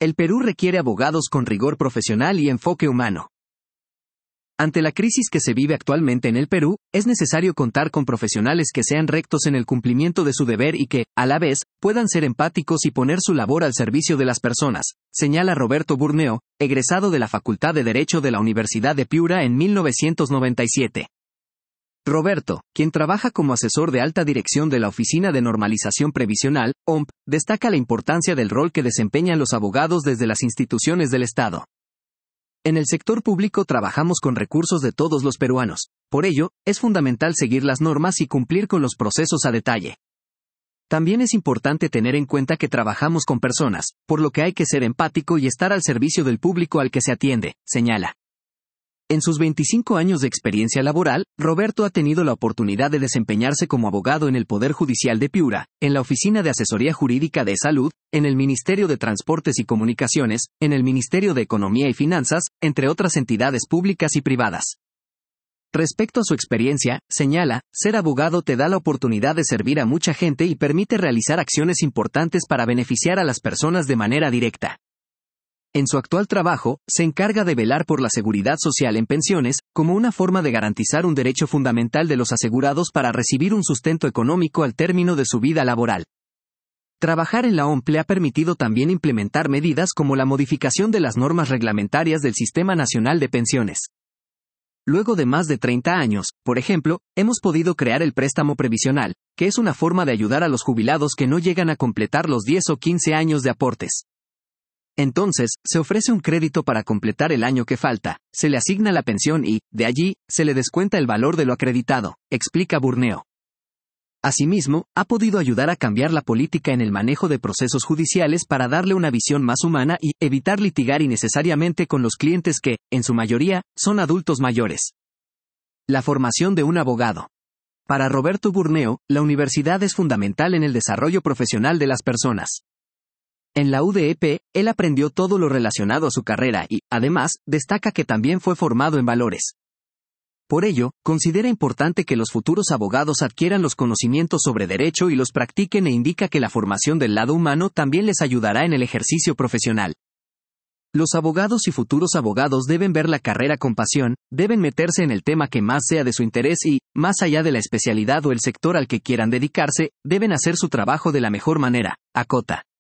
El Perú requiere abogados con rigor profesional y enfoque humano. Ante la crisis que se vive actualmente en el Perú, es necesario contar con profesionales que sean rectos en el cumplimiento de su deber y que, a la vez, puedan ser empáticos y poner su labor al servicio de las personas, señala Roberto Burneo, egresado de la Facultad de Derecho de la Universidad de Piura en 1997. Roberto, quien trabaja como asesor de alta dirección de la Oficina de Normalización Previsional, OMP, destaca la importancia del rol que desempeñan los abogados desde las instituciones del Estado. En el sector público trabajamos con recursos de todos los peruanos. Por ello, es fundamental seguir las normas y cumplir con los procesos a detalle. También es importante tener en cuenta que trabajamos con personas, por lo que hay que ser empático y estar al servicio del público al que se atiende, señala. En sus 25 años de experiencia laboral, Roberto ha tenido la oportunidad de desempeñarse como abogado en el Poder Judicial de Piura, en la Oficina de Asesoría Jurídica de Salud, en el Ministerio de Transportes y Comunicaciones, en el Ministerio de Economía y Finanzas, entre otras entidades públicas y privadas. Respecto a su experiencia, señala, ser abogado te da la oportunidad de servir a mucha gente y permite realizar acciones importantes para beneficiar a las personas de manera directa. En su actual trabajo, se encarga de velar por la seguridad social en pensiones, como una forma de garantizar un derecho fundamental de los asegurados para recibir un sustento económico al término de su vida laboral. Trabajar en la OMP le ha permitido también implementar medidas como la modificación de las normas reglamentarias del Sistema Nacional de Pensiones. Luego de más de 30 años, por ejemplo, hemos podido crear el préstamo previsional, que es una forma de ayudar a los jubilados que no llegan a completar los 10 o 15 años de aportes. Entonces, se ofrece un crédito para completar el año que falta, se le asigna la pensión y, de allí, se le descuenta el valor de lo acreditado, explica Burneo. Asimismo, ha podido ayudar a cambiar la política en el manejo de procesos judiciales para darle una visión más humana y evitar litigar innecesariamente con los clientes que, en su mayoría, son adultos mayores. La formación de un abogado. Para Roberto Burneo, la universidad es fundamental en el desarrollo profesional de las personas. En la UDEP, él aprendió todo lo relacionado a su carrera y, además, destaca que también fue formado en valores. Por ello, considera importante que los futuros abogados adquieran los conocimientos sobre derecho y los practiquen e indica que la formación del lado humano también les ayudará en el ejercicio profesional. Los abogados y futuros abogados deben ver la carrera con pasión, deben meterse en el tema que más sea de su interés y, más allá de la especialidad o el sector al que quieran dedicarse, deben hacer su trabajo de la mejor manera, acota.